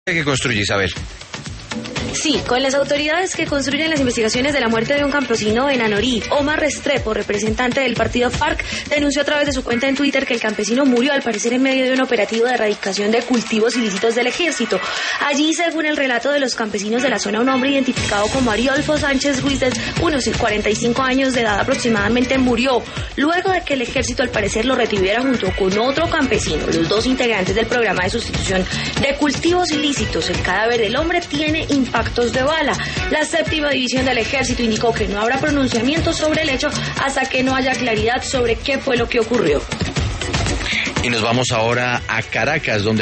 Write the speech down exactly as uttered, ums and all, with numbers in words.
que construye, Isabel. Sí, con las autoridades que construyen las investigaciones de la muerte de un campesino en Anorí. Omar Restrepo, representante del partido FARC, denunció a través de su cuenta en Twitter que el campesino murió al parecer en medio de un operativo de erradicación de cultivos ilícitos del ejército. Allí, según el relato de los campesinos de la zona, un hombre identificado como Ariolfo Sánchez Ruiz, de unos cuarenta y cinco años de edad aproximadamente, murió luego de que el ejército al parecer lo retuviera junto con otro campesino, los dos integrantes del programa de sustitución de cultivos ilícitos. El cadáver del hombre tiene impacto de bala. La séptima división del ejército indicó que no habrá pronunciamiento sobre el hecho hasta que no haya claridad sobre qué fue lo que ocurrió. Y nos vamos ahora a Caracas, donde